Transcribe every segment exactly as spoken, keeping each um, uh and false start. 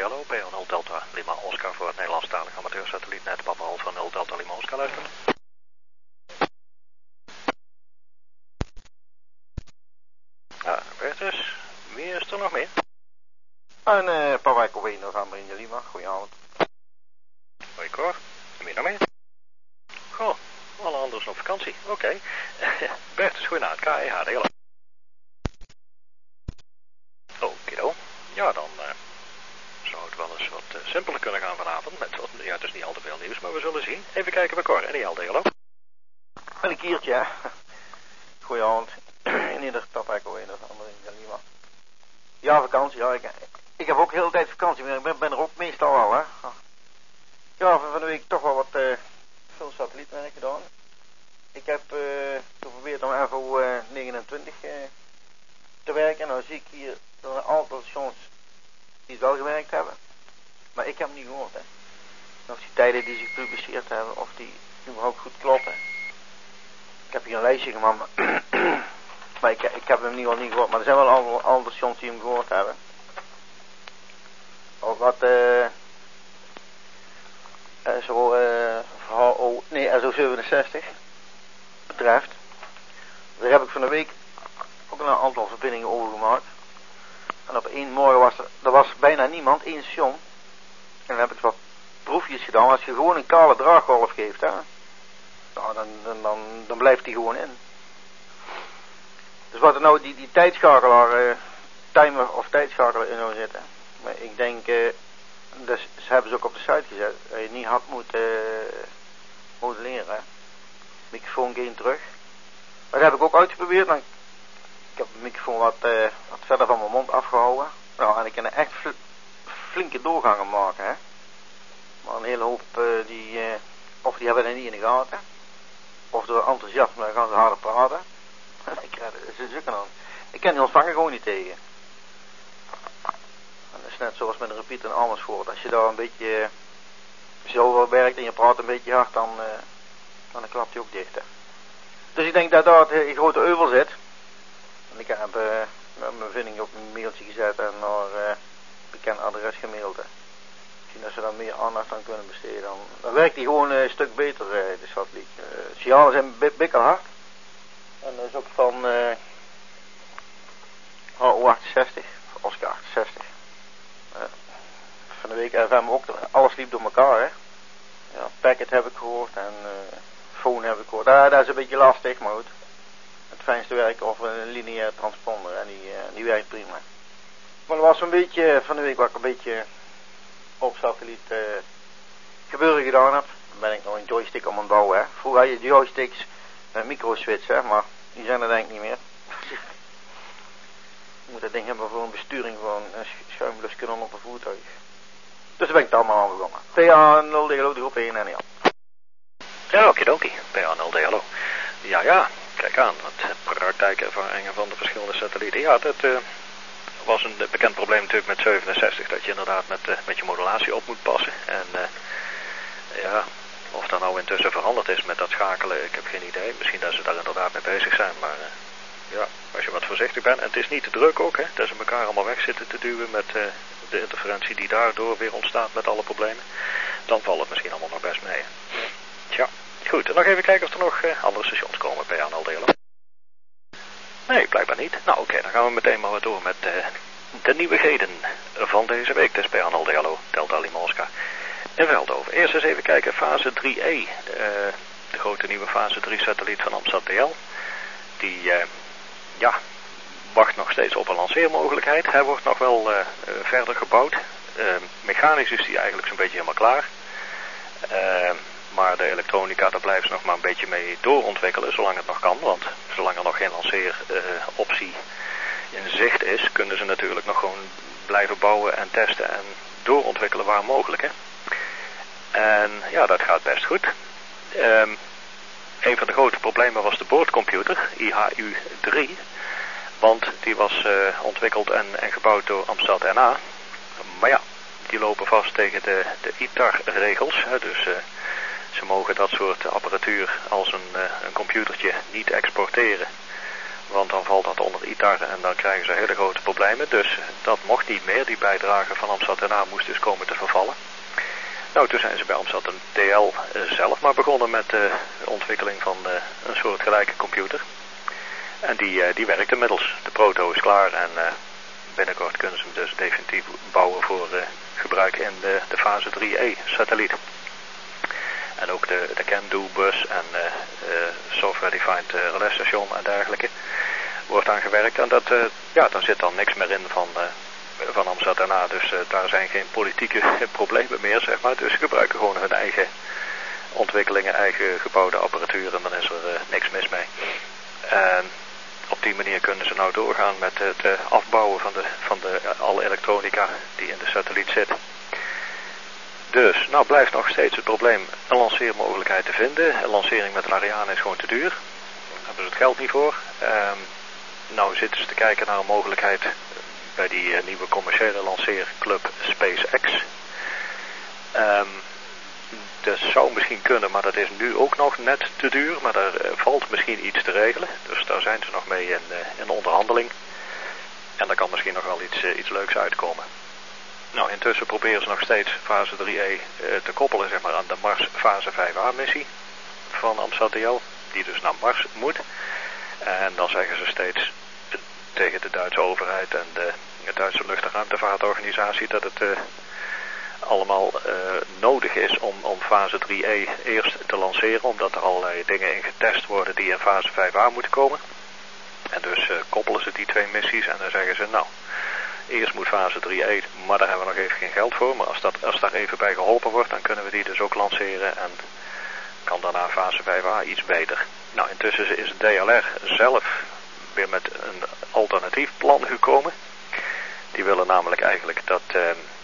Hallo, P O nul Delta Lima Oscar voor het Nederlandstalige amateursatellietnet Papa Alpha nul Delta Lima Oscar luisteren. Ja, Bertus, wie is er nog meer? En uh, Papa Cowé November in de Lima, goedenavond. Hoi Cor, en wie nog meer? Goh, alle anderen op vakantie, oké. Okay. Bertus, goedenavond, K E H D L. Okido, ja dan uh, zou het wel eens wat uh, simpeler kunnen gaan vanavond. Met wat, ja, het is niet al te veel nieuws, maar we zullen zien. Even kijken bij Cor en die L D, hallo. Met een keertje, hè. Goedenavond. In ieder Papa Cowé November in de Lima. Ja, vakantie, ja. Ik, ik heb ook heel de tijd vakantie, maar ik ben, ben er ook meestal wel, hè. Ja, van de week toch wel wat uh, veel satellietwerk gedaan. Ik heb uh, geprobeerd om F O uh, negenentwintig uh, te werken. Nou zie ik hier dat er een aantal stations die het wel gewerkt hebben. Maar ik heb hem niet gehoord, hè. Of die tijden die ze gepubliceerd hebben, of die überhaupt goed kloppen. Ik heb hier een lijstje gemaakt, maar, maar ik, ik heb hem in ieder geval niet gehoord. Maar er zijn wel andere, andere stations die hem gehoord hebben. Ook wat... Uh, Uh, zo uh, H O, nee, S O zevenenzestig betreft. Daar heb ik van de week ook een aantal verbindingen over gemaakt. En op één morgen was er, er was bijna niemand, één station. En dan heb ik wat proefjes gedaan. Als je gewoon een kale draaggolf geeft, hè, nou, dan, dan, dan, dan blijft die gewoon in. Dus wat er nou die, die tijdschakelaar, uh, timer of tijdschakelaar in zou zitten. Maar ik denk... Uh, Dus ze hebben ze ook op de site gezet. Dat je niet had moeten uh, modelleren. Microfoon geen terug. Maar dat heb ik ook uitgeprobeerd. Dan, ik heb de microfoon wat, uh, wat verder van mijn mond afgehouden. Nou, en ik kan er echt fl flinke doorgangen maken. Hè. Maar een hele hoop uh, die, uh, of die hebben er niet in de gaten. Of door enthousiasme gaan ze harder praten. ik krijg ze zoeken aan. Ik ken die ontvanger gewoon niet tegen. Dat is net zoals met een repeater in Amersfoort. Als je daar een beetje zo werkt en je praat een beetje hard, dan, uh, dan klapt hij ook dicht. Hè. Dus ik denk dat daar een grote euvel zit. En ik heb uh, mijn vinding op een mailtje gezet en naar uh, bekend adres gemaild. Misschien als ze daar meer aandacht aan kunnen besteden, dan, dan werkt hij gewoon uh, een stuk beter, uh, de satelliet. Uh, signalen zijn bikkelhard. En dat is ook van uh, H O achtenzestig, Oscar achtenzestig. Uh, van de week F M ook, alles liep door elkaar, hè. Ja, packet heb ik gehoord en uh, phone heb ik gehoord. Ah, dat is een beetje lastig, maar goed. Het fijnste werken over een lineair transponder en die, uh, die werkt prima. Maar er was een beetje, van de week wat ik een beetje op satelliet uh, gebeuren gedaan heb. Dan ben ik nog een joystick om aan het bouwen, hè. Vroeger had je joysticks met microswitch, hè, maar die zijn er denk ik niet meer. Je moet dat ding hebben voor een besturing van een schuimbluskanon op een voertuig. Dus daar ben ik het allemaal aan begonnen. P A nul D L O, de groep één en ja. Ja, okidoki. P A nul D L O. Ja, ja. Kijk aan. Het praktijkervaringen van de verschillende satellieten. Ja, dat uh, was een bekend probleem natuurlijk met zevenenzestig. Dat je inderdaad met, uh, met je modulatie op moet passen. En uh, ja, of dat nou intussen veranderd is met dat schakelen, ik heb geen idee. Misschien dat ze daar inderdaad mee bezig zijn, maar... Uh, Ja, als je wat voorzichtig bent. En het is niet te druk ook, hè. Dat ze elkaar allemaal weg zitten te duwen met uh, de interferentie die daardoor weer ontstaat met alle problemen. Dan valt het misschien allemaal nog best mee. Tja, goed. En nog even kijken of er nog uh, andere stations komen bij P A nul D L O. Nee, blijkbaar niet. Nou oké, okay, dan gaan we meteen maar door met uh, de nieuwigheden van deze week. Dus P A nul D L O, Delta Lima Oscar in Veldhoven. Eerst eens even kijken, fase drie E. Uh, de grote nieuwe fase drie satelliet van Amsterdam D L. Die... Uh, Ja, wacht nog steeds op een lanceermogelijkheid. Hij wordt nog wel uh, uh, verder gebouwd. Uh, mechanisch is hij eigenlijk zo'n beetje helemaal klaar. Uh, maar de elektronica, daar blijven ze nog maar een beetje mee doorontwikkelen, zolang het nog kan. Want zolang er nog geen lanceeroptie uh, in zicht is, kunnen ze natuurlijk nog gewoon blijven bouwen en testen en doorontwikkelen waar mogelijk. Hè? En ja, dat gaat best goed. Uh, Een van de grote problemen was de boordcomputer, I H U drie. Want die was uh, ontwikkeld en, en gebouwd door Amstrad N A. Maar ja, die lopen vast tegen de, de I T A R-regels. Dus uh, ze mogen dat soort apparatuur als een, uh, een computertje niet exporteren Want dan valt dat onder I T A R en dan krijgen ze hele grote problemen. Dus dat mocht niet meer. Die bijdrage van Amstad N A moest dus komen te vervallen. Nou, toen zijn ze bij Amstad D L zelf maar begonnen met de ontwikkeling van een soortgelijke computer. En die, die werkt inmiddels. De proto is klaar en uh, binnenkort kunnen ze hem dus definitief bouwen voor uh, gebruik in de, de fase drie E satelliet. En ook de, de CAN-do bus en uh, uh, software-defined uh, relaisstation en dergelijke wordt aan gewerkt. En dat, uh, ja, daar zit dan niks meer in van, uh, van Amstad N A. Dus uh, daar zijn geen politieke problemen meer, zeg maar. Dus ze gebruiken gewoon hun eigen ontwikkelingen, eigen gebouwde apparatuur en dan is er uh, niks mis mee. En op die manier kunnen ze nou doorgaan met het uh, afbouwen van, de, van de, uh, alle elektronica die in de satelliet zit. Dus, nou blijft nog steeds het probleem een lanceermogelijkheid te vinden. Een lancering met een Ariane is gewoon te duur. Daar hebben ze het geld niet voor. Um, nou zitten ze te kijken naar een mogelijkheid bij die uh, nieuwe commerciële lanceerclub SpaceX. Um, dat zou misschien kunnen, maar dat is nu ook nog net te duur. Maar daar uh, valt misschien iets te regelen. Dus daar zijn ze nog mee in, uh, in onderhandeling. En daar kan misschien nog wel iets, uh, iets leuks uitkomen. Nou, intussen proberen ze nog steeds fase drie E uh, te koppelen, zeg maar, aan de Mars fase vijf A missie van Amstad D L, die dus naar Mars moet. En dan zeggen ze steeds uh, tegen de Duitse overheid en de, de Duitse lucht- en ruimtevaartorganisatie dat het uh, allemaal uh, nodig is om, om fase drie E eerst te lanceren, omdat er allerlei dingen in getest worden die in fase vijf A moeten komen. En dus uh, koppelen ze die twee missies en dan zeggen ze, nou, eerst moet fase drie E, maar daar hebben we nog even geen geld voor. Maar als, dat, als daar even bij geholpen wordt, dan kunnen we die dus ook lanceren. En kan daarna fase vijf A iets beter. Nou, intussen is D L R zelf weer met een alternatief plan gekomen. Die willen namelijk eigenlijk dat, uh,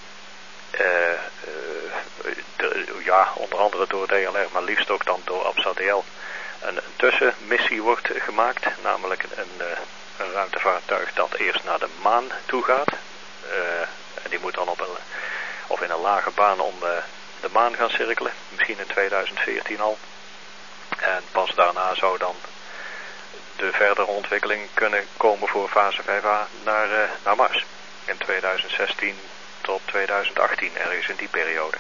uh, uh, de, ja, onder andere door D L R, maar liefst ook dan door Amstad D L, een, een tussenmissie wordt gemaakt. Namelijk een... een Een ruimtevaartuig dat eerst naar de maan toe gaat. Uh, en die moet dan op een, of in een lage baan om uh, de maan gaan cirkelen. Misschien in tweeduizend veertien al. En pas daarna zou dan de verdere ontwikkeling kunnen komen voor fase vijf A naar, uh, naar Mars. In tweeduizend zestien tot tweeduizend achttien, ergens in die periode.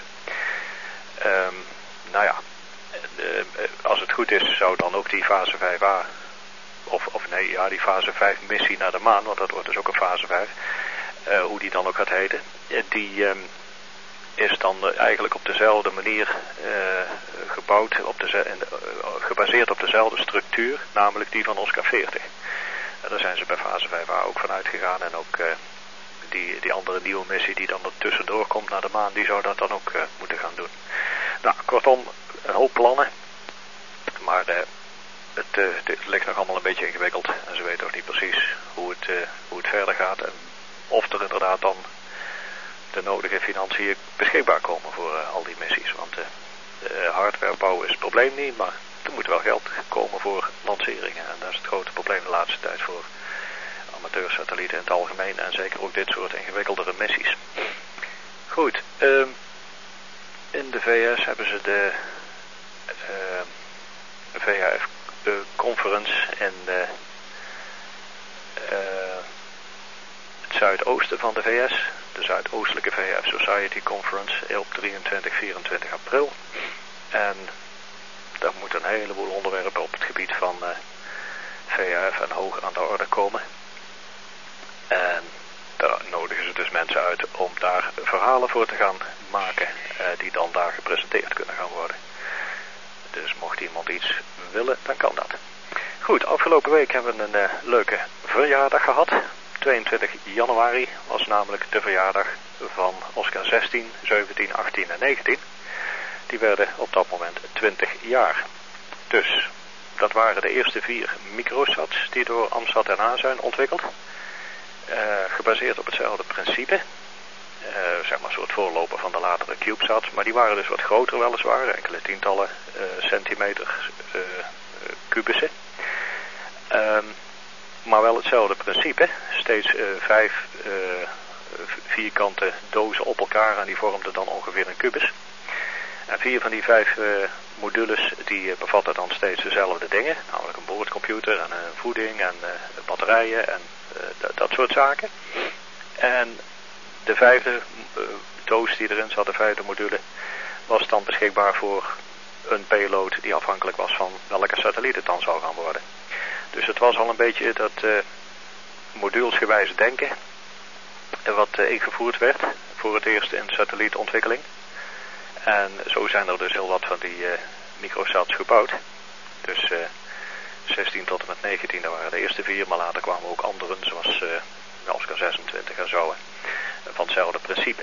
Um, nou ja, uh, als het goed is zou dan ook die fase vijf A... Of, of nee, ja, die fase vijf missie naar de maan, want dat wordt dus ook een fase vijf. Uh, hoe die dan ook gaat heten. Uh, die um, is dan uh, eigenlijk op dezelfde manier uh, gebouwd, op de, uh, gebaseerd op dezelfde structuur, namelijk die van Oscar veertig. Uh, daar zijn ze bij fase vijf A ook van uitgegaan. En ook uh, die, die andere nieuwe missie die dan er tussendoor komt naar de maan, die zou dat dan ook uh, moeten gaan doen. Nou, kortom, een hoop plannen. Maar... Uh, Het, uh, het ligt nog allemaal een beetje ingewikkeld en ze weten ook niet precies hoe het, uh, hoe het verder gaat en of er inderdaad dan de nodige financiën beschikbaar komen voor uh, al die missies. Want uh, uh, hardware bouwen is het probleem niet, maar er moet wel geld komen voor lanceringen en dat is het grote probleem de laatste tijd voor amateursatellieten in het algemeen en zeker ook dit soort ingewikkeldere missies. Goed, uh, in de V S hebben ze de uh, V H F de conference in uh, uh, het zuidoosten van de V S, de zuidoostelijke V H F Society Conference op drieëntwintig, vierentwintig april. En daar moeten een heleboel onderwerpen op het gebied van uh, V H F en hoog aan de orde komen. En daar nodigen ze dus mensen uit om daar verhalen voor te gaan maken uh, die dan daar gepresenteerd kunnen gaan worden. Dus mocht iemand iets willen, dan kan dat. Goed, afgelopen week hebben we een uh, leuke verjaardag gehad. tweeëntwintig januari was namelijk de verjaardag van Oscar zestien, zeventien, achttien en negentien. Die werden op dat moment twintig jaar. Dus dat waren de eerste vier microsats die door Amstad N A zijn ontwikkeld. Uh, gebaseerd op hetzelfde principe. Uh, zeg maar een soort voorloper van de latere CubeSats. Maar die waren dus wat groter weliswaar. Enkele tientallen uh, centimeter uh, uh, kubussen. Um, maar wel hetzelfde principe. Steeds uh, vijf uh, vierkante dozen op elkaar. En die vormden dan ongeveer een kubus. En vier van die vijf uh, modules die uh, bevatten dan steeds dezelfde dingen. Namelijk een boordcomputer en een voeding en uh, batterijen en uh, d- dat soort zaken. En de vijfde uh, doos die erin zat, de vijfde module, was dan beschikbaar voor een payload die afhankelijk was van welke satelliet het dan zou gaan worden. Dus het was al een beetje dat uh, moduulsgewijs denken wat uh, ingevoerd werd voor het eerst in satellietontwikkeling. En zo zijn er dus heel wat van die uh, microsats gebouwd. Dus uh, zestien tot en met negentien, dat waren de eerste vier, maar later kwamen ook anderen, zoals uh, Oscar zesentwintig en zo, uh, van hetzelfde principe.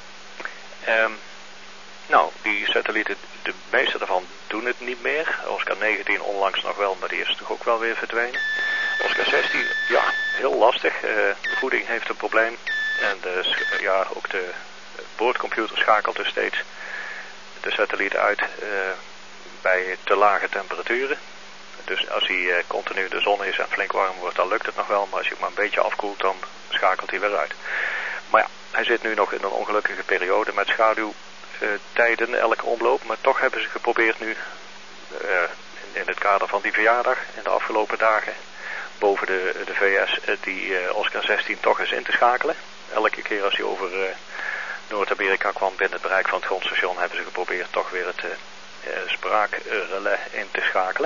Um, nou, die satellieten, de meeste daarvan doen het niet meer. Oscar negentien onlangs nog wel, maar die is toch ook wel weer verdwenen. Oscar zestien, ja, heel lastig. Uh, de voeding heeft een probleem. En de, ja, ook de boordcomputer schakelt dus steeds de satelliet uit uh, bij te lage temperaturen. Dus als hij uh, continu de zon is en flink warm wordt, dan lukt het nog wel. Maar als je hem maar een beetje afkoelt, dan schakelt hij weer uit. Maar ja, hij zit nu nog in een ongelukkige periode met schaduwtijden uh, elke omloop. Maar toch hebben ze geprobeerd nu, uh, in, in het kader van die verjaardag, in de afgelopen dagen, boven de, de V S, uh, die uh, Oscar zestien toch eens in te schakelen. Elke keer als hij over uh, Noord-Amerika kwam binnen het bereik van het grondstation, hebben ze geprobeerd toch weer het uh, uh, spraakrelais in te schakelen.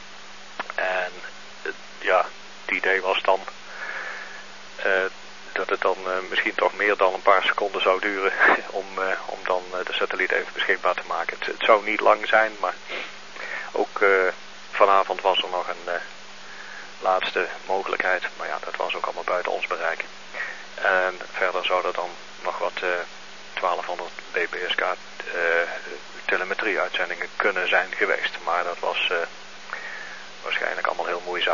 En uh, ja, het idee was dan uh, dat het dan uh, misschien toch meer dan een paar seconden zou duren om, uh, om dan uh, de satelliet even beschikbaar te maken. Het, het zou niet lang zijn, maar ook uh, vanavond was er nog een uh, laatste mogelijkheid. Maar ja, dat was ook allemaal buiten ons bereik. En verder zou er dan nog wat uh, twaalfhonderd B P S K uh, telemetrie-uitzendingen kunnen zijn geweest. Maar dat was uh, waarschijnlijk allemaal heel moeizaam.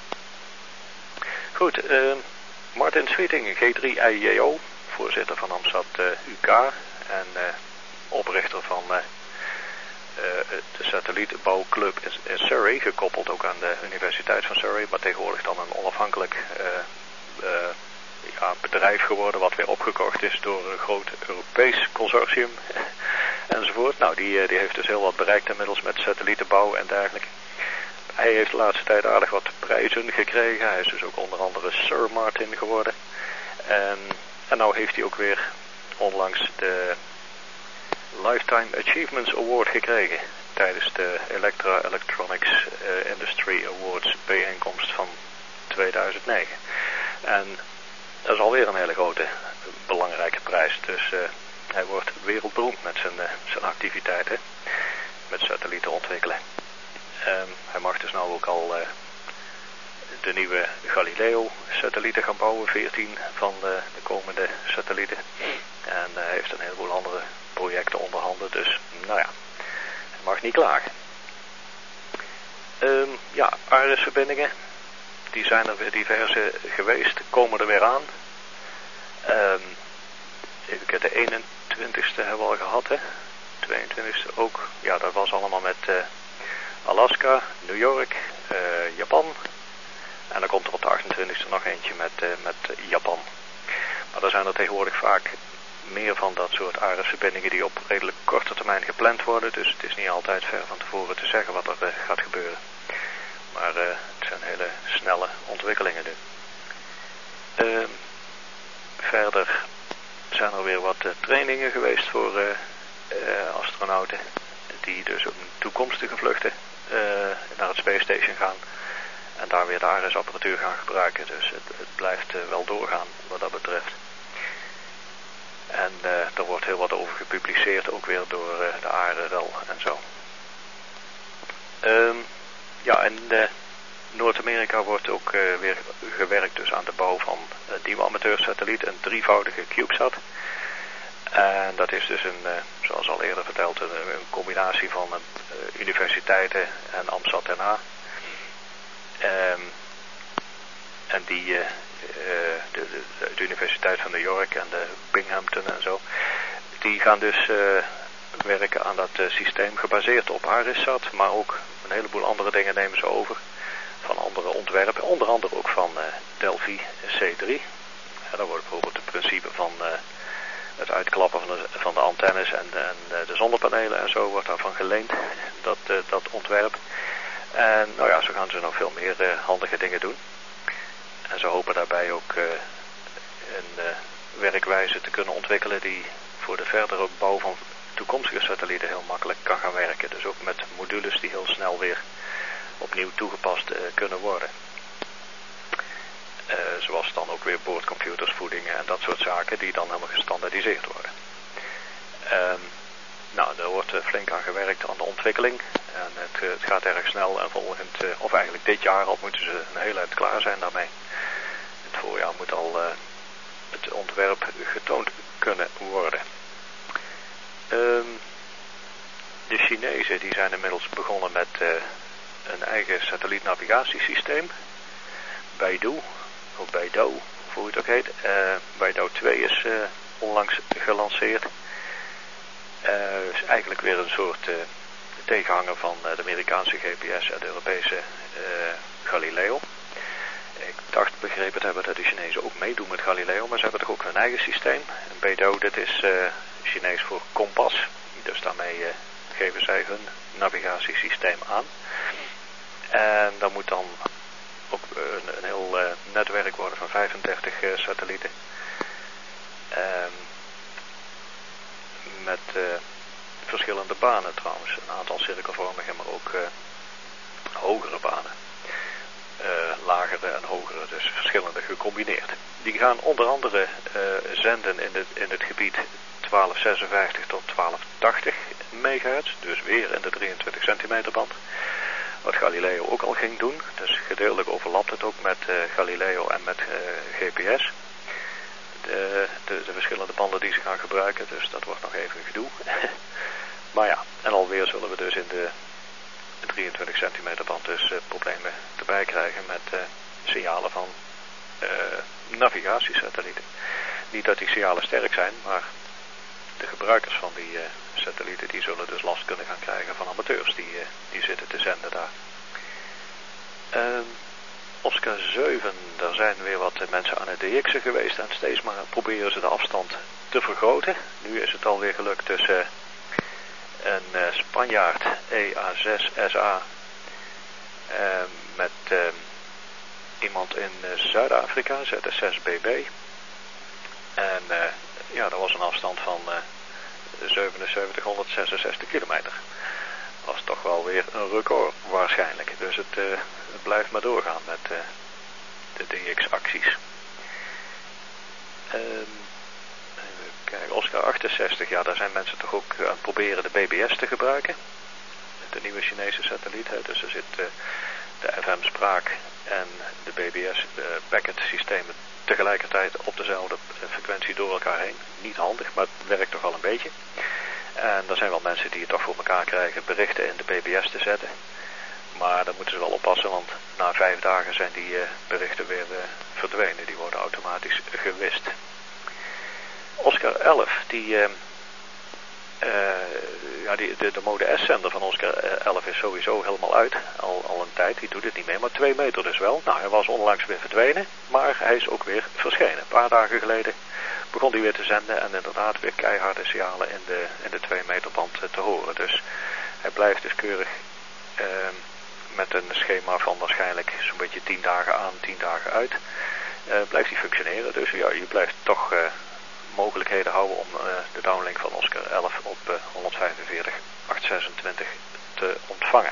Goed, uh, Martin Sweeting, G drie I J O, voorzitter van Amsat uh, U K en uh, oprichter van uh, uh, de satellietbouwclub in, in Surrey, gekoppeld ook aan de Universiteit van Surrey, maar tegenwoordig dan een onafhankelijk uh, uh, ja, bedrijf geworden wat weer opgekocht is door een groot Europees consortium enzovoort. Nou, die, die heeft dus heel wat bereikt inmiddels met satellietenbouw en dergelijke. Hij heeft de laatste tijd aardig wat prijzen gekregen. Hij is dus ook onder andere Sir Martin geworden. En, en nou heeft hij ook weer onlangs de Lifetime Achievements Award gekregen tijdens de Electra Electronics uh, Industry Awards bijeenkomst van tweeduizend negen. En dat is alweer een hele grote, belangrijke prijs. Dus uh, hij wordt wereldberoemd met zijn, uh, zijn activiteiten, met satellieten ontwikkelen. Um, hij mag dus nou ook al uh, de nieuwe Galileo-satellieten gaan bouwen, veertien van de, de komende satellieten. En hij uh, heeft een heleboel andere projecten onder handen, dus nou ja, hij mag niet klagen. Um, ja, Ares-verbindingen, die zijn er weer diverse geweest, komen er weer aan. Um, even de eenentwintigste hebben we al gehad, hè? tweeëntwintigste ook. Ja, dat was allemaal met uh, Alaska, New York, uh, Japan. En dan komt er op de achtentwintigste nog eentje met, uh, met Japan. Maar er zijn er tegenwoordig vaak meer van dat soort Ares-verbindingen die op redelijk korte termijn gepland worden. Dus het is niet altijd ver van tevoren te zeggen wat er uh, gaat gebeuren. Maar uh, het zijn hele snelle ontwikkelingen nu. Uh, verder zijn er weer wat uh, trainingen geweest voor uh, uh, astronauten. Die dus op toekomstige vluchten uh, naar het Space Station gaan. En daar weer de Ares-apparatuur gaan gebruiken. Dus het, het blijft uh, wel doorgaan wat dat betreft. En uh, er wordt heel wat over gepubliceerd. Ook weer door uh, de A R R L en zo. Um, ja, en uh, Noord-Amerika wordt ook uh, weer gewerkt dus aan de bouw van een nieuwe amateursatelliet. Een drievoudige CubeSat. En dat is dus een, uh, zoals al eerder verteld, een, een combinatie van uh, universiteiten en AMSAT N A. Um, en die, uh, uh, de, de, de Universiteit van New York en de Binghamton en zo, die gaan dus uh, werken aan dat uh, systeem gebaseerd op AresSat, maar ook een heleboel andere dingen nemen ze over van andere ontwerpen, onder andere ook van uh, Delphi C drie. En daar wordt bijvoorbeeld het principe van uh, het uitklappen van de, van de antennes en, en uh, de zonnepanelen en zo wordt daarvan geleend, dat, uh, dat ontwerp. En nou ja, zo gaan ze nog veel meer uh, handige dingen doen. En ze hopen daarbij ook uh, een uh, werkwijze te kunnen ontwikkelen die voor de verdere bouw van toekomstige satellieten heel makkelijk kan gaan werken. Dus ook met modules die heel snel weer opnieuw toegepast uh, kunnen worden. Uh, zoals dan ook weer boordcomputers, voedingen en dat soort zaken die dan helemaal gestandaardiseerd worden. Um, nou, er wordt uh, flink aan gewerkt aan de ontwikkeling. En het, uh, het gaat erg snel en volgend, uh, of eigenlijk dit jaar al moeten ze een heel eind klaar zijn daarmee. Het voorjaar moet al uh, het ontwerp getoond kunnen worden. Um, de Chinezen die zijn inmiddels begonnen met uh, een eigen satellietnavigatiesysteem. Beidou, of Beidou, of hoe het ook heet. Uh, Beidou twee is uh, onlangs gelanceerd. Uh, is eigenlijk weer een soort uh, tegenhanger van uh, de Amerikaanse G P S en de Europese uh, Galileo. Ik dacht begrepen te hebben dat de Chinezen ook meedoen met Galileo, maar ze hebben toch ook hun eigen systeem. En Beidou, dit is uh, Chinees voor kompas. Dus daarmee uh, geven zij hun navigatiesysteem aan. En dan moet dan ook een, een heel uh, netwerk worden van vijfendertig uh, satellieten. Um, met uh, verschillende banen trouwens. Een aantal cirkelvormige, maar ook uh, hogere banen. Uh, lagere en hogere, dus verschillende gecombineerd. Die gaan onder andere uh, zenden in het, in het gebied twaalf zesenvijftig tot twaalf tachtig megahertz. Dus weer in de drieëntwintig centimeter band. Wat Galileo ook al ging doen. Dus gedeeltelijk overlapt het ook met uh, Galileo en met uh, G P S. De, de, de verschillende banden die ze gaan gebruiken. Dus dat wordt nog even gedoe. Maar ja, en alweer zullen we dus in de drieëntwintig centimeter band dus uh, problemen erbij krijgen met uh, signalen van uh, navigatiesatellieten. Niet dat die signalen sterk zijn, maar de gebruikers van die uh, satellieten die zullen dus last kunnen gaan krijgen van amateurs die, uh, die zitten te zenden daar. Uh, Oscar zeven, daar zijn weer wat mensen aan het D X'en geweest en steeds maar proberen ze de afstand te vergroten. Nu is het alweer gelukt tussen uh, een uh, Spanjaard E A zes S A uh, met uh, iemand in uh, Zuid-Afrika, Z S zes B B. En uh, ja, dat was een afstand van uh, zevenenzeventighonderdzesenzestig kilometer. Dat was toch wel weer een record waarschijnlijk. Dus het, uh, het blijft maar doorgaan met uh, de D X-acties. Um, Kijk, Oscar achtenzestig, ja, daar zijn mensen toch ook aan het proberen de B B S te gebruiken. De nieuwe Chinese satelliet, hè. Dus er zit uh, de F M-spraak en de B B S-packet uh, systemen tegelijkertijd op dezelfde uh, frequentie door elkaar heen. Niet handig, maar het werkt toch wel een beetje. En er zijn wel mensen die het toch voor elkaar krijgen berichten in de B B S te zetten. Maar daar moeten ze wel oppassen, want na vijf dagen zijn die uh, berichten weer uh, verdwenen. Die worden automatisch gewist. Oscar elf, die, uh, uh, ja, die de, de mode S-zender van Oscar elf is sowieso helemaal uit. Al, al een tijd, die doet het niet meer, maar twee meter dus wel. Nou, hij was onlangs weer verdwenen, maar hij is ook weer verschenen. Een paar dagen geleden begon hij weer te zenden en inderdaad weer keiharde signalen in de, in de twee meter band te horen. Dus hij blijft dus keurig uh, met een schema van waarschijnlijk zo'n beetje tien dagen aan, tien dagen uit. Uh, blijft hij functioneren, dus ja, je blijft toch uh, mogelijkheden houden om uh, de downlink van Oscar elf op uh, honderdvijfenveertig achthonderdzesentwintig te ontvangen.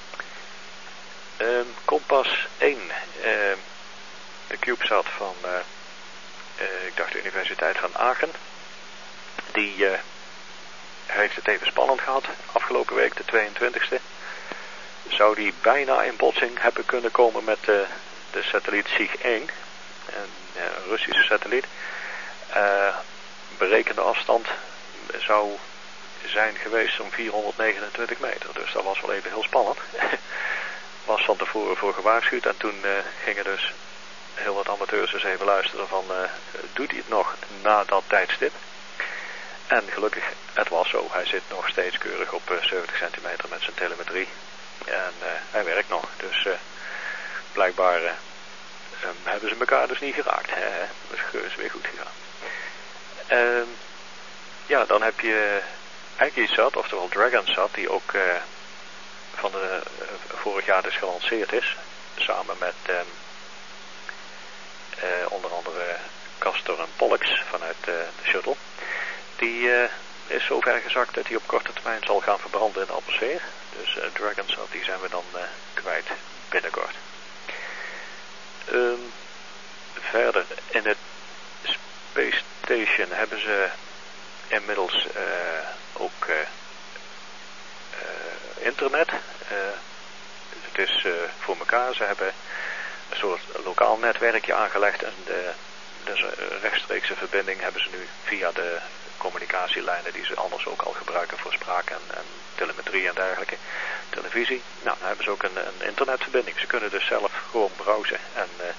Uh, Kompas één, uh, de CubeSat van, uh, uh, ik dacht de Universiteit van Aachen, die uh, heeft het even spannend gehad. Afgelopen week, de tweeëntwintigste, zou die bijna in botsing hebben kunnen komen met uh, de satelliet Sig één, een uh, Russische satelliet. Uh, berekende afstand zou zijn geweest om vierhonderdnegenentwintig meter. Dus dat was wel even heel spannend. Was van tevoren voor gewaarschuwd en toen uh, gingen dus heel wat amateurs eens even luisteren van uh, doet hij het nog na dat tijdstip? En gelukkig, het was zo. Hij zit nog steeds keurig op uh, zeventig centimeter met zijn telemetrie. En uh, hij werkt nog. Dus uh, blijkbaar uh, um, hebben ze elkaar dus niet geraakt. Hè? Dat is weer goed gegaan. Uh, ja, dan heb je AggiSat, oftewel DragonSat, die ook uh, van de, uh, vorig jaar dus gelanceerd is. Samen met uh, uh, onder andere Castor en Pollux vanuit uh, de shuttle. Die uh, is zo ver gezakt dat hij op korte termijn zal gaan verbranden in de atmosfeer. Dus uh, Dragons, die zijn we dan uh, kwijt binnenkort. Um, verder, in het Space Station hebben ze inmiddels uh, ook uh, uh, internet. Uh, het is uh, voor elkaar. Ze hebben een soort lokaal netwerkje aangelegd en de, de rechtstreekse verbinding hebben ze nu via de communicatielijnen die ze anders ook al gebruiken voor spraak en, en telemetrie en dergelijke, televisie. Nou, dan hebben ze ook een, een internetverbinding. Ze kunnen dus zelf gewoon browsen en uh,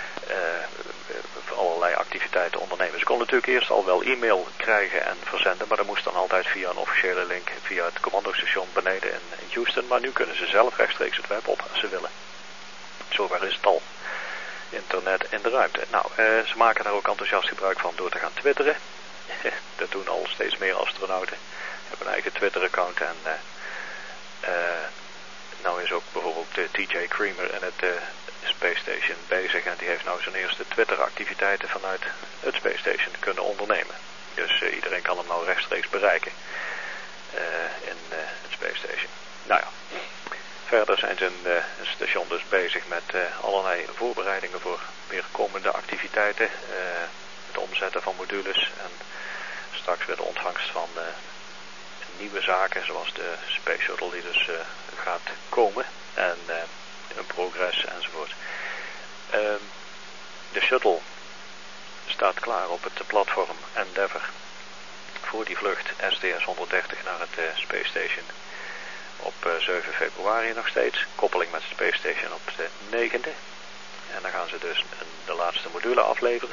uh, allerlei activiteiten ondernemen. Ze konden natuurlijk eerst al wel e-mail krijgen en verzenden, maar dat moest dan altijd via een officiële link via het commandostation beneden in, in Houston. Maar nu kunnen ze zelf rechtstreeks het web op als ze willen. Zover is het al. Internet in de ruimte. Nou, uh, ze maken daar ook enthousiast gebruik van door te gaan twitteren. Dat doen al steeds meer astronauten. Ze hebben een eigen Twitter-account en uh, uh, nou is ook bijvoorbeeld uh, T J Creamer in het uh, Space Station bezig en die heeft nou zijn eerste Twitter-activiteiten vanuit het Space Station kunnen ondernemen. Dus uh, iedereen kan hem nou rechtstreeks bereiken uh, in uh, het Space Station. Nou ja, verder zijn ze in uh, het station dus bezig met uh, allerlei voorbereidingen voor weer komende activiteiten. Uh, het omzetten van modules en straks weer de ontvangst van uh, nieuwe zaken zoals de Space Shuttle die dus uh, gaat komen en uh, een progress enzovoort. Uh, de shuttle staat klaar op het platform Endeavour voor die vlucht S D S honderddertig naar het uh, Space Station op uh, zeven februari nog steeds. Koppeling met de Space Station op de negende. En dan gaan ze dus een, de laatste module afleveren.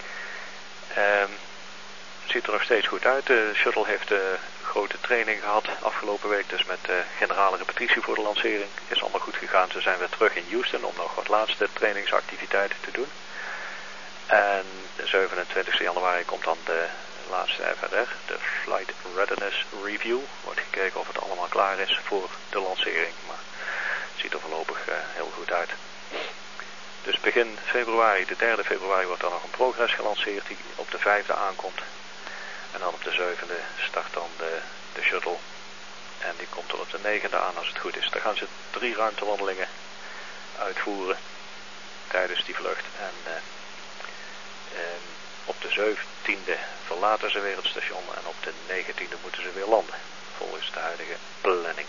Um, ziet er nog steeds goed uit. De shuttle heeft uh, grote training gehad afgelopen week. Dus met uh, generale repetitie voor de lancering. Is allemaal goed gegaan. Ze zijn weer terug in Houston om nog wat laatste trainingsactiviteiten te doen. En de zevenentwintigste januari komt dan de laatste F R R. De Flight Readiness Review. Wordt gekeken of het allemaal klaar is voor de lancering. Maar het ziet er voorlopig uh, heel goed uit. Dus begin februari, de derde februari, wordt dan nog een progress gelanceerd die op de vijfde aankomt. En dan op de zevende start dan de, de shuttle. En die komt er op de negende aan als het goed is. Dan gaan ze drie ruimtewandelingen uitvoeren tijdens die vlucht. En uh, um, op de zeventiende verlaten ze weer het station en op de negentiende moeten ze weer landen. Volgens de huidige planning.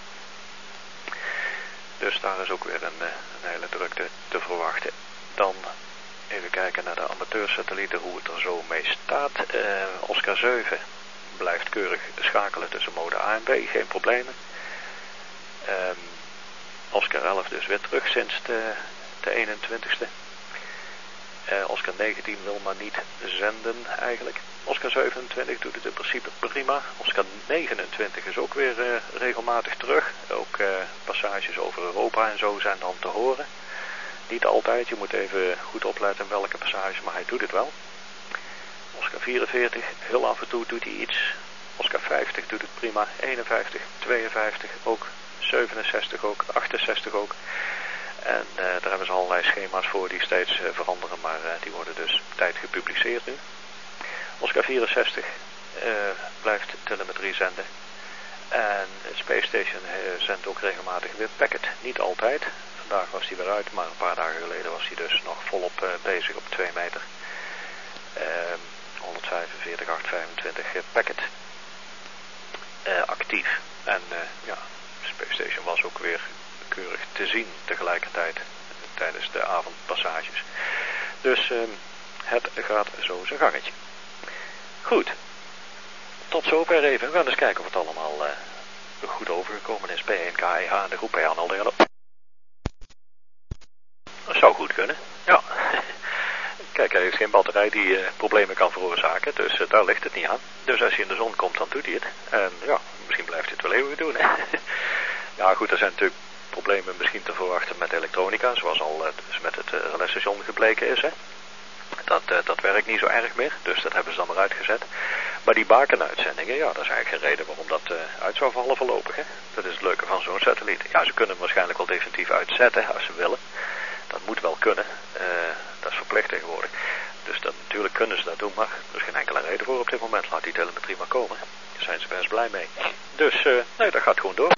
Dus daar is ook weer een, een hele drukte te verwachten. Dan even kijken naar de amateursatellieten, hoe het er zo mee staat. Uh, Oscar zeven blijft keurig schakelen tussen mode A en B, geen problemen. Um, Oscar elf dus weer terug sinds de, de eenentwintigste. Uh, Oscar negentien wil maar niet zenden eigenlijk. Oscar zevenentwintig doet het in principe prima. Oscar negenentwintig is ook weer uh, regelmatig terug. Ook uh, passages over Europa en zo zijn dan te horen. Niet altijd, je moet even goed opletten welke passage, maar hij doet het wel. Oscar vierenveertig, heel af en toe doet hij iets. Oscar vijftig doet het prima. eenenvijftig, tweeënvijftig ook. zevenenzestig ook, achtenzestig ook. En uh, daar hebben ze allerlei schema's voor die steeds uh, veranderen, maar uh, die worden dus op tijd gepubliceerd nu. Oscar vierenzestig uh, blijft telemetrie zenden. En het Space Station uh, zendt ook regelmatig weer packet. Niet altijd. Vandaag was hij weer uit, maar een paar dagen geleden was hij dus nog volop uh, bezig op twee meter. Uh, honderdvijfenveertig, achthonderdvijfentwintig uh, packet uh, actief. En uh, ja, Space Station was ook weer keurig te zien tegelijkertijd tijdens de avondpassages. Dus uh, het gaat zo zijn gangetje. Goed. Tot zover even. We gaan eens kijken of het allemaal uh, goed overgekomen is. B één K E H en de groep P aan al de Dat zou goed kunnen. Ja. Kijk, er is geen batterij die uh, problemen kan veroorzaken. Dus uh, daar ligt het niet aan. Dus als hij in de zon komt, dan doet hij het. En ja, misschien blijft hij het wel eeuwig doen. Hè? Ja goed, er zijn natuurlijk problemen misschien te verwachten met elektronica. Zoals al uh, dus met het uh, relais-station gebleken is. Hè? Dat, uh, dat werkt niet zo erg meer. Dus dat hebben ze dan maar uitgezet. Maar die bakenuitzendingen, ja, dat is eigenlijk geen reden waarom dat uh, uit zou vallen voorlopig. Hè? Dat is het leuke van zo'n satelliet. Ja, ze kunnen hem waarschijnlijk wel definitief uitzetten als ze willen. Dat moet wel kunnen. Uh, dat is verplicht tegenwoordig. Dus dat, natuurlijk kunnen ze dat doen, maar er is geen enkele reden voor op dit moment. Laat die telemetrie maar komen. Daar zijn ze best blij mee. Dus, uh, nee, dat gaat gewoon door.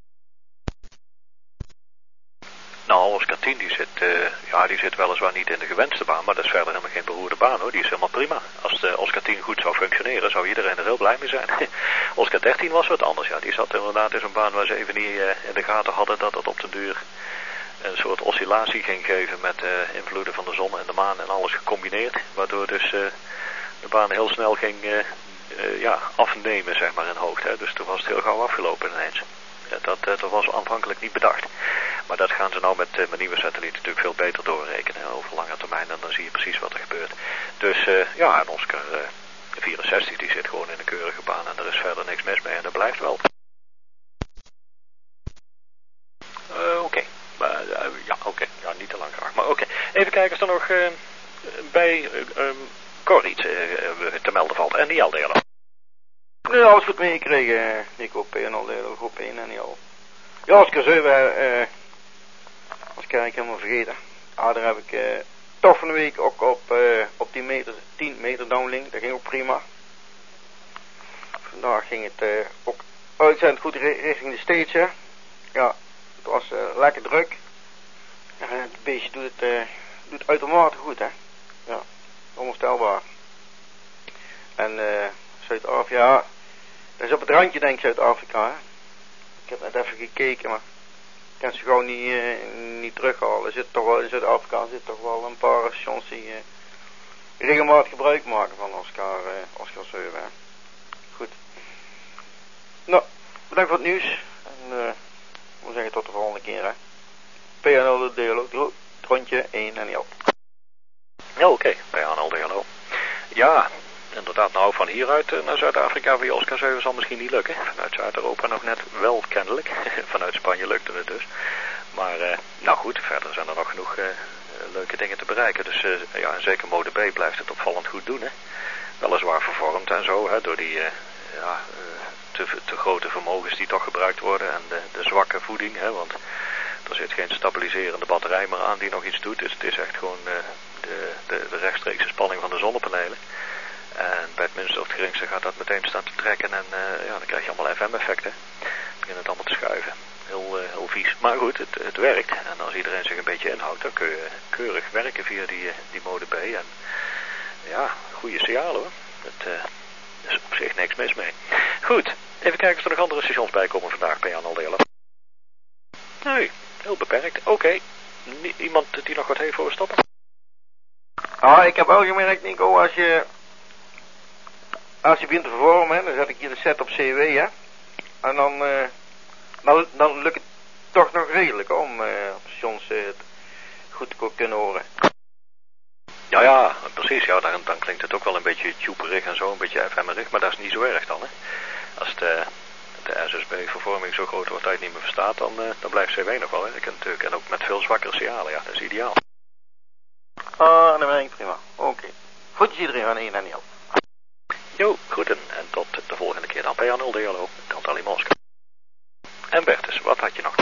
Nou, Oscar tien die zit, uh, ja, die zit weliswaar niet in de gewenste baan, maar dat is verder helemaal geen beroerde baan hoor. Die is helemaal prima. Als de Oscar tien goed zou functioneren, zou iedereen er heel blij mee zijn. Oscar dertien was wat anders, ja. Die zat inderdaad in zo'n baan waar ze even niet uh, in de gaten hadden dat het op den duur een soort oscillatie ging geven met uh, invloeden van de zon en de maan en alles gecombineerd. Waardoor dus uh, de baan heel snel ging uh, uh, ja, afnemen, zeg maar, in hoogte. Hè. Dus toen was het heel gauw afgelopen ineens. Dat, dat was aanvankelijk niet bedacht. Maar dat gaan ze nou met, met nieuwe satellieten natuurlijk veel beter doorrekenen over lange termijn. En dan zie je precies wat er gebeurt. Dus uh, ja, en Oscar uh, vierenzestig die zit gewoon in een keurige baan. En er is verder niks mis mee en dat blijft wel. Uh, oké. Okay. Uh, ja, oké. Okay. Ja, niet te lang graag. Maar oké. Okay. Even kijken of er nog uh, bij uh, um, Cor iets uh, te melden valt. En die Aldero. Nee, alles goed meegekregen, Nico, P N L, groep één en al. Ja, als ik er zeven, uh, als ik eigenlijk helemaal vergeten. Ah, daar heb ik uh, toch van de week ook op, uh, op die meter, tien meter downlink, dat ging ook prima. Vandaag ging het uh, ook uitzend goed richting de stage, hè. Ja, het was uh, lekker druk. Ja, het beestje doet het, uh, doet uitermate goed, hè. Ja, onvoorstelbaar. En uh, Zuid-Afrika, ja, dat is op het randje denk ik Zuid-Afrika, hè. Ik heb net even gekeken, maar ik kan ze gewoon niet, uh, niet terughalen. Er zit toch wel in Zuid-Afrika zit toch wel een paar stations die uh, regelmatig gebruik maken van Oscar, uh, Oscar zeven. Hè. Goed. Nou, bedankt voor het nieuws. En uh, we zeggen tot de volgende keer, hè. P N L de dialoog, rondje één en niet op. Ja, oké. Okay. P N L de hallo. Ja. Inderdaad, nou van hieruit uh, naar Zuid-Afrika via Oscar zeven zal misschien niet lukken. Vanuit Zuid-Europa nog net wel kennelijk. Vanuit Spanje lukte het dus. Maar uh, nou goed, verder zijn er nog genoeg uh, leuke dingen te bereiken. Dus uh, ja, en zeker mode B blijft het opvallend goed doen. Hè. Weliswaar vervormd en zo, hè, door die uh, ja, uh, te, te grote vermogens die toch gebruikt worden. En de, de zwakke voeding, hè, want er zit geen stabiliserende batterij meer aan die nog iets doet. Dus het is echt gewoon uh, de, de, de rechtstreekse spanning van de zonnepanelen. En bij het minste of het geringste gaat dat meteen staan te trekken en uh, ja, dan krijg je allemaal F M-effecten. Begint het allemaal te schuiven. Heel, uh, heel vies. Maar goed, het, het werkt. En als iedereen zich een beetje inhoudt, dan kun je keurig werken via die, die mode B. En ja, goede signaal hoor. Dat uh, is op zich niks mis mee. Goed, even kijken of er nog andere stations bij komen vandaag bij Jan Aldelen. Nee, heel beperkt. Oké, okay. Iemand die nog wat heeft voor stoppen? Ah, ik heb wel gemerkt, Nico, als je... Als je begint te vervormen, hè, dan zet ik hier de set op C W, hè. En dan, uh, dan, dan lukt het toch nog redelijk om uh, op stations uh, goed te kunnen horen. Ja, ja, precies. Ja, dan, dan klinkt het ook wel een beetje tuberig en zo, een beetje F M-erig, maar dat is niet zo erg dan, hè. Als de, de S S B-vervorming zo groot wordt dat je het niet meer verstaat, dan, uh, dan blijft C W nog wel, hè. Ik natuurlijk, en ook met veel zwakkere signalen, ja, dat is ideaal. Ah, dan ben ik prima. Oké. Okay. Goedjes iedereen van één en niet op. Jo, groeten en tot de volgende keer dan. P N L D, hallo, Tantali Moskou. En Bertus, wat had je nog?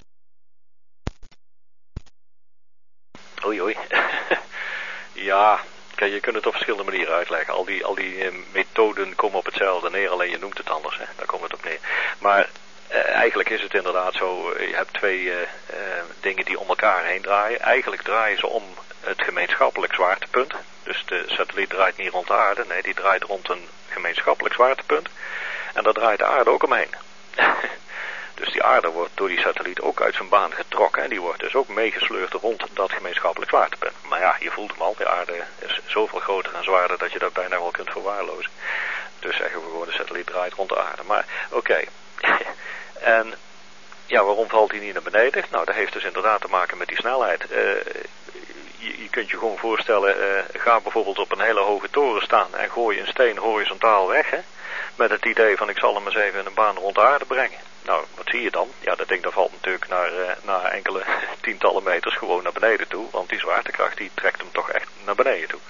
Oei, oei. Ja, kijk, je kunt het op verschillende manieren uitleggen. Al die, al die uh, methoden komen op hetzelfde neer, alleen je noemt het anders, hè. Daar komt het op neer. Maar uh, eigenlijk is het inderdaad zo, uh, je hebt twee uh, uh, dingen die om elkaar heen draaien. Eigenlijk draaien ze om het gemeenschappelijk zwaartepunt. Dus de satelliet draait niet rond de aarde, nee, die draait rond een gemeenschappelijk zwaartepunt. En daar draait de aarde ook omheen. Dus die aarde wordt door die satelliet ook uit zijn baan getrokken. En die wordt dus ook meegesleurd rond dat gemeenschappelijk zwaartepunt. Maar ja, je voelt hem al, de aarde is zoveel groter en zwaarder dat je dat bijna wel kunt verwaarlozen. Dus zeggen we gewoon, de satelliet draait rond de aarde. Maar oké. Okay. En ja, waarom valt hij niet naar beneden? Nou, dat heeft dus inderdaad te maken met die snelheid. Uh, Je, je kunt je gewoon voorstellen, uh, ga bijvoorbeeld op een hele hoge toren staan en gooi een steen horizontaal weg, hè? Met het idee van ik zal hem eens even in een baan rond de aarde brengen. Nou, wat zie je dan? Ja, dat ding dat valt natuurlijk naar, uh, naar enkele tientallen meters gewoon naar beneden toe, want die zwaartekracht die trekt hem toch echt naar beneden toe.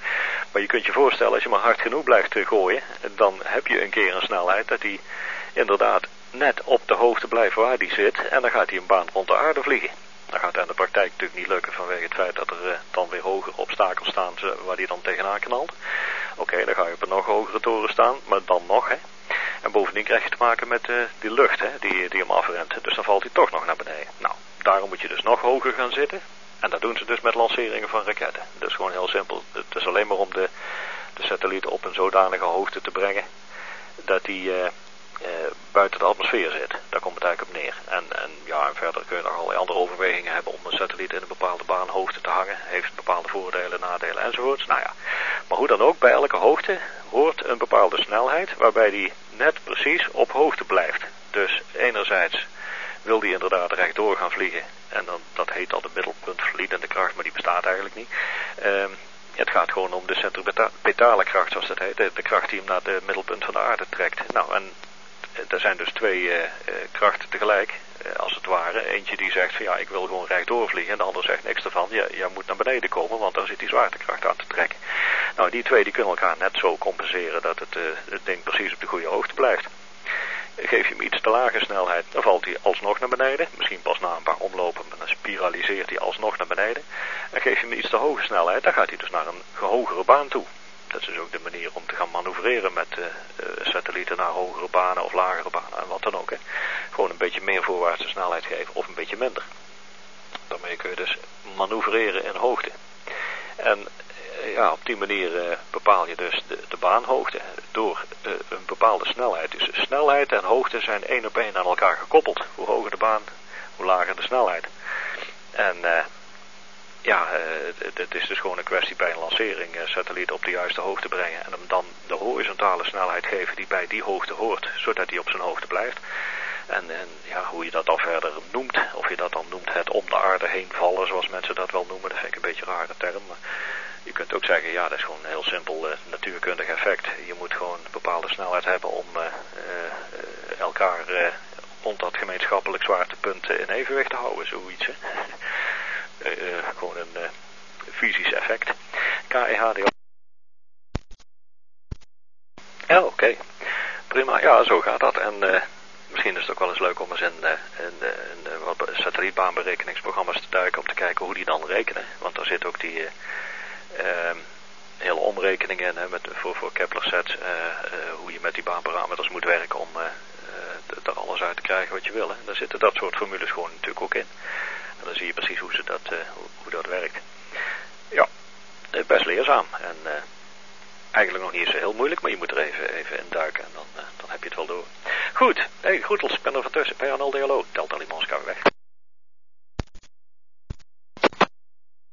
Maar je kunt je voorstellen, als je maar hard genoeg blijft gooien, dan heb je een keer een snelheid dat die inderdaad net op de hoogte blijft waar die zit. En dan gaat hij een baan rond de aarde vliegen. Dat gaat in de praktijk natuurlijk niet lukken vanwege het feit dat er uh, dan weer hogere obstakels staan waar die dan tegenaan knalt. Oké, okay, dan ga je op een nog hogere toren staan, maar dan nog, hè. En bovendien krijg je te maken met uh, die lucht, hè, die, die hem afremt. Dus dan valt hij toch nog naar beneden. Nou, daarom moet je dus nog hoger gaan zitten. En dat doen ze dus met lanceringen van raketten. Dat is gewoon heel simpel. Het is alleen maar om de, de satelliet op een zodanige hoogte te brengen dat die uh, uh, buiten de atmosfeer zit. Daar komt het eigenlijk op neer. En, en ja, en verder kun je nog allerlei andere overwegingen hebben om een satelliet in een bepaalde baanhoogte te hangen. Heeft bepaalde voordelen, nadelen enzovoorts. Nou ja, maar hoe dan ook, bij elke hoogte hoort een bepaalde snelheid waarbij die net precies op hoogte blijft. Dus enerzijds wil die inderdaad rechtdoor gaan vliegen. En dan, dat heet al de middelpuntvliedende kracht, maar die bestaat eigenlijk niet. Um, het gaat gewoon om de centripetale kracht, zoals dat heet. De, de kracht die hem naar het middelpunt van de aarde trekt. Nou, en er zijn dus twee uh, uh, krachten tegelijk, uh, als het ware. Eentje die zegt van ja, ik wil gewoon rechtdoor vliegen. En de ander zegt niks ervan. Ja, jij moet naar beneden komen, want daar zit die zwaartekracht aan te trekken. Nou, die twee die kunnen elkaar net zo compenseren dat het, uh, het ding precies op de goede hoogte blijft. Geef je hem iets te lage snelheid, dan valt hij alsnog naar beneden. Misschien pas na een paar omlopen, maar dan spiraliseert hij alsnog naar beneden. En geef je hem iets te hoge snelheid, dan gaat hij dus naar een hogere baan toe. Dat is dus ook de manier om te gaan manoeuvreren met uh, uh, satellieten naar hogere banen of lagere banen en wat dan ook. Hè. Gewoon een beetje meer voorwaartse snelheid geven of een beetje minder. Daarmee kun je dus manoeuvreren in hoogte. En ja, op die manier uh, bepaal je dus de, de baanhoogte door uh, een bepaalde snelheid. Dus snelheid en hoogte zijn één op één aan elkaar gekoppeld. Hoe hoger de baan, hoe lager de snelheid. En uh, ja, uh, het is dus gewoon een kwestie bij een lancering uh, satelliet op de juiste hoogte brengen. En hem dan de horizontale snelheid geven die bij die hoogte hoort, zodat hij op zijn hoogte blijft. En, en ja, hoe je dat dan verder noemt, of je dat dan noemt het om de aarde heen vallen, zoals mensen dat wel noemen, dat vind ik een beetje een rare term. Maar je kunt ook zeggen, ja, dat is gewoon een heel simpel uh, natuurkundig effect. Je moet gewoon een bepaalde snelheid hebben om uh, uh, elkaar uh, rond dat gemeenschappelijk zwaartepunt in evenwicht te houden, zoiets. Hè. uh, uh, gewoon een uh, fysisch effect. K E H D O. Ja, oké. Okay. Prima, ja, zo gaat dat. En uh, misschien is het ook wel eens leuk om eens in, uh, in, uh, in uh, wat satellietbaanberekeningsprogramma's te duiken om te kijken hoe die dan rekenen. Want daar zit ook die uh, uh, hele omrekeningen in, hè, met, voor, voor Kepler-sets, uh, uh, hoe je met die baanparameters moet werken om uh, uh, er alles uit te krijgen wat je wil. Hè. Daar zitten dat soort formules gewoon natuurlijk ook in. En dan zie je precies hoe, ze dat, uh, hoe, hoe dat werkt. Ja, best leerzaam. En uh, eigenlijk nog niet zo heel moeilijk, maar je moet er even, even in duiken en dan, uh, dan heb je het wel door. Goed, hey, groetels, ik ben er van tussen. P N L D L O, Delta Lima Oscar weg.